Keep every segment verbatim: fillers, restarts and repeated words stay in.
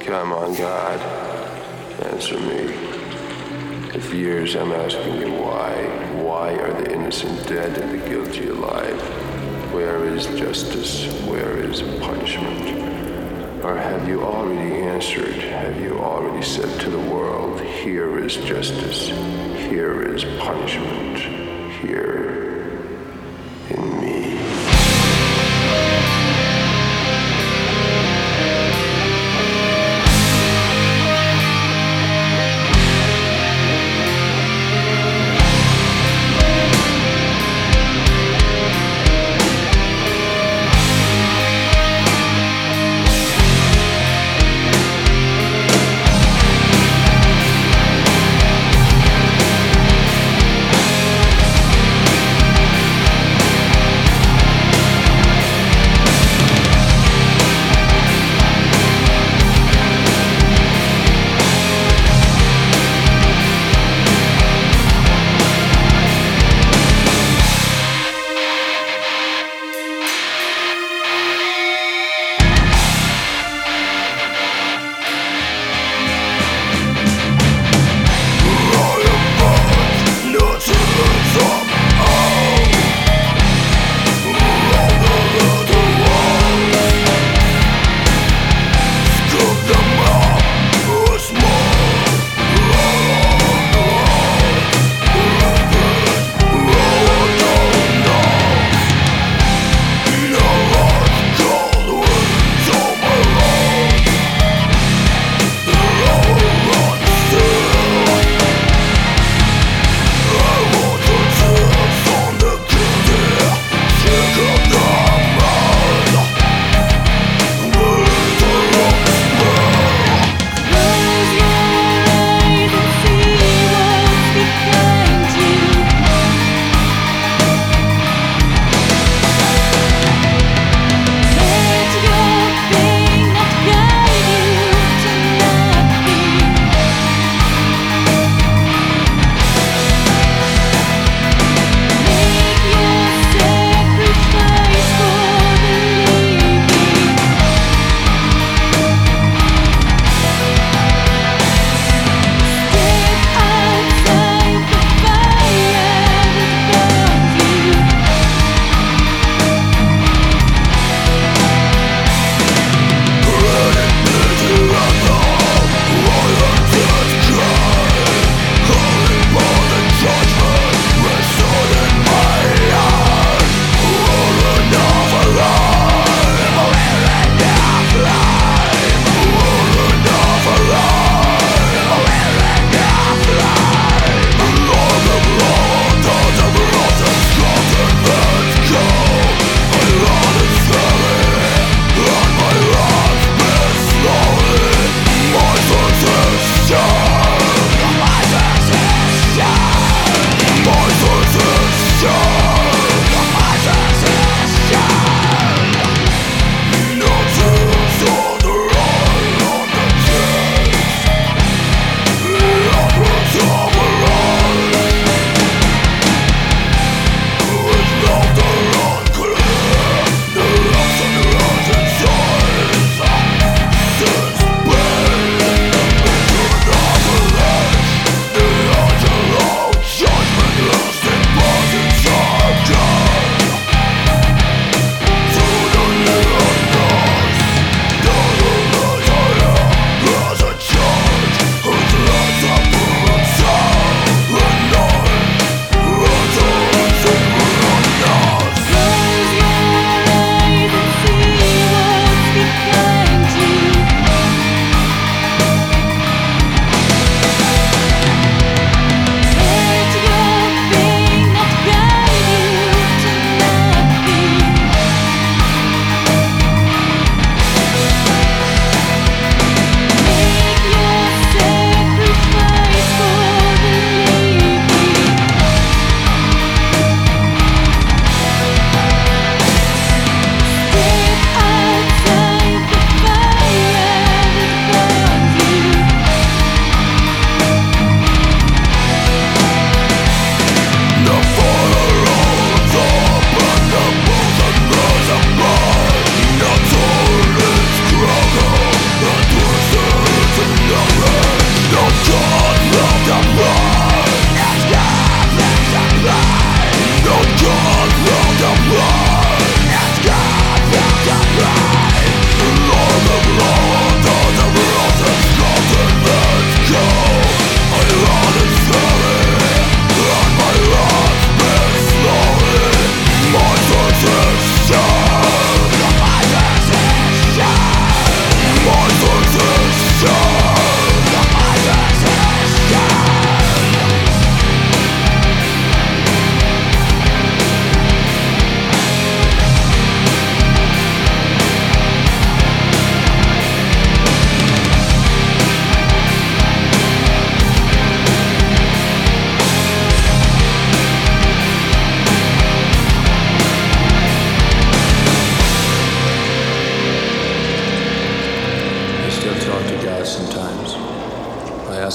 Come on, God, answer me. For years I'm asking you why. Why are the innocent dead and the guilty alive? Where is justice? Where is punishment? Or have you already answered? Have you already said to the world, here is justice, here is punishment, here in me?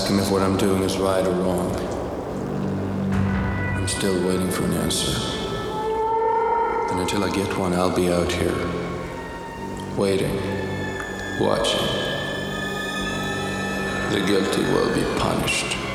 him if what I'm doing is right or wrong. I'm still waiting for an answer. And until I get one, I'll be out here, waiting, watching. The guilty will be punished.